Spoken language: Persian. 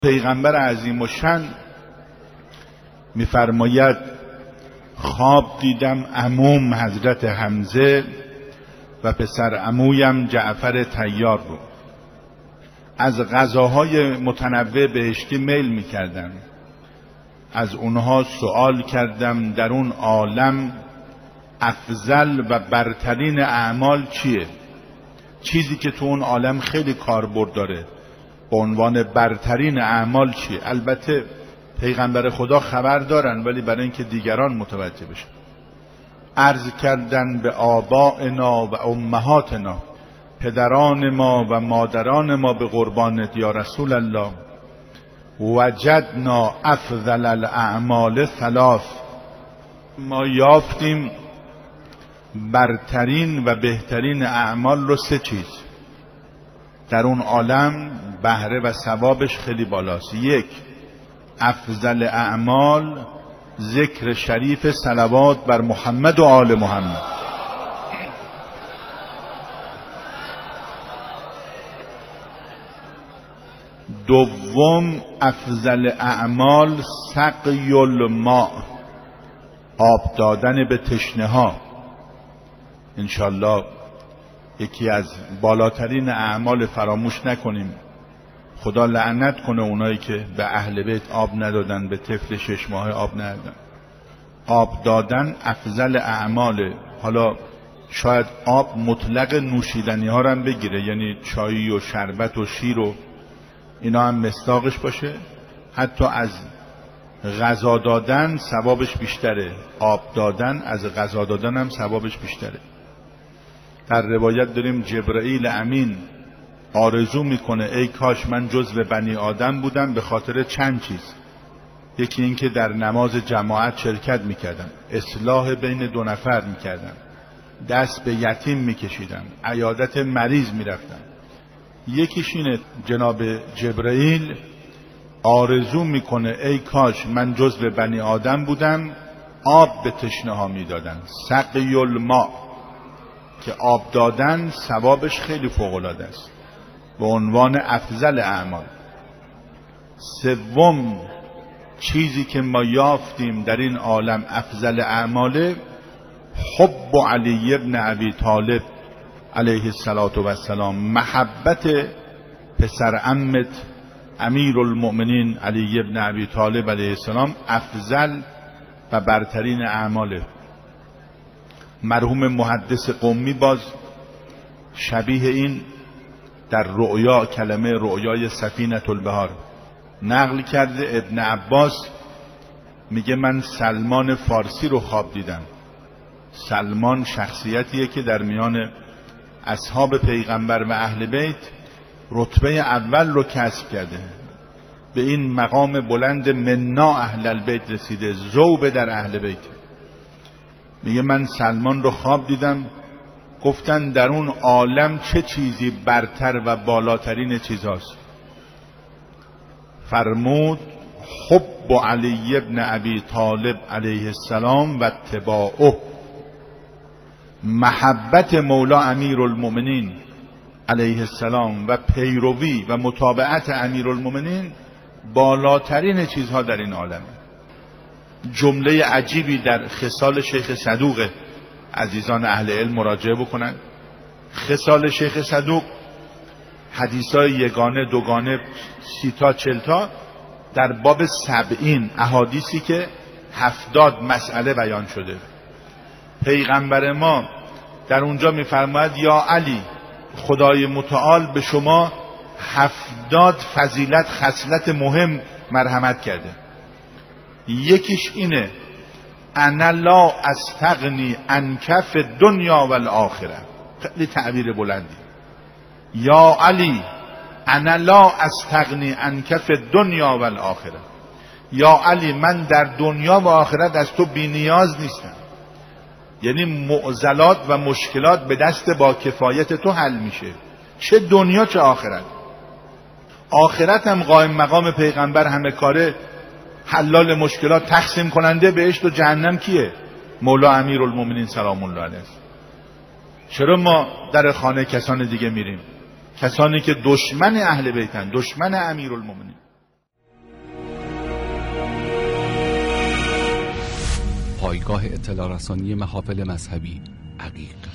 پیغمبر عظیم الشأن می‌فرماید خواب دیدم عموم حضرت حمزه و پسر عمویم جعفر طیار رو از غذاهای متنوع بهشتی میل می‌کردم. از اونها سوال کردم در اون عالم افضل و برترین اعمال چیه؟ چیزی که تو اون عالم خیلی کاربرد داره به عنوان برترین اعمال چیه؟ البته پیغمبر خدا خبر دارن، ولی برای اینکه دیگران متوجه بشن عرض کردن به آبائنا و امهاتنا، پدران ما و مادران ما به قربانت یا رسول الله، وجدنا افضل الاعمال ثلاث، ما یافتیم برترین و بهترین اعمال رو سه چیز در اون عالم بهره و ثوابش خیلی بالاست. یک، افضل اعمال ذکر شریف صلوات بر محمد و آل محمد. دوم، افضل اعمال سقی الماء، آب دادن به تشنه ها. انشالله یکی از بالاترین اعمال فراموش نکنیم. خدا لعنت کنه اونایی که به اهل بیت آب ندادن، به طفل 6 ماهه آب ندادن. آب دادن افضل اعماله. حالا شاید آب مطلق نوشیدنی ها رو هم بگیره، یعنی چایی و شربت و شیر و اینا هم مصداقش باشه. حتی از غذا دادن ثوابش بیشتره، آب دادن از غذا دادن هم ثوابش بیشتره. در روایت داریم جبرائیل امین آرزو میکنه ای کاش من جزو بنی آدم بودم به خاطر چند چیز. یکی این که در نماز جماعت شرکت میکردم، اصلاح بین دو نفر میکردم، دست به یتیم میکشیدم، عیادت مریض میرفتم. یکیش اینه جناب جبرائیل آرزو میکنه ای کاش من جزو بنی آدم بودم آب به تشنه ها میدادن. سقی الماء که آب دادن ثوابش خیلی فوق العاده است به عنوان افضل اعمال. سوم چیزی که ما یافتیم در این عالم افضل اعماله حب علی ابن ابی طالب علیه السلام، محبت پسر عمت امیر المؤمنین علی ابن ابی طالب علیه السلام افضل و برترین اعماله. مرحوم محدث قمی باز شبیه این در رؤیا، کلمه رؤیای سفینة البحار نقل کرده. ابن عباس میگه من سلمان فارسی رو خواب دیدم. سلمان شخصیتیه که در میان اصحاب پیغمبر و اهل بیت رتبه اول رو کسب کرده، به این مقام بلند منا اهل البیت رسیده، ذوب در اهل بیت. میگه من سلمان رو خواب دیدم، گفتن در اون عالم چه چیزی برتر و بالاترین چیزاست؟ فرمود حب علی ابن ابی طالب علیه السلام و اتباعه، محبت مولا امیر المؤمنین علیه السلام و پیروی و متابعت امیر المؤمنین بالاترین چیزها در این عالم. جمله عجیبی در خصال شیخ صدوق، عزیزان اهل علم مراجعه بکنن. خصال شیخ صدوق حدیثای یگانه، دوگانه، 30 تا 40 تا در باب 70 احادیثی که 70 مسئله بیان شده. پیغمبر ما در اونجا میفرماید یا علی خدای متعال به شما 70 فضیلت خصلت مهم مرحمت کرده. یکیش اینه انا لا استغنی عن کف دنیا و الاخره. خیلی تعبیر بلندی. یا علی انا لا استغنی عن کف دنیا و الاخره. یا علی من در دنیا و آخرت از تو بی نیاز نیستم. یعنی معضلات و مشکلات به دست با کفایت تو حل میشه، چه دنیا چه آخرت. آخرت هم قائم مقام پیغمبر همه کاره، حلال مشکلات، تقسیم کننده بهشت و جهنم کیه؟ مولا امیر المؤمنین سلام الله علیه. چرا ما در خانه کسان دیگه میریم؟ کسانی که دشمن اهل بیتن، دشمن امیر المؤمنین. پایگاه اطلاع رسانی محافل مذهبی عقیق.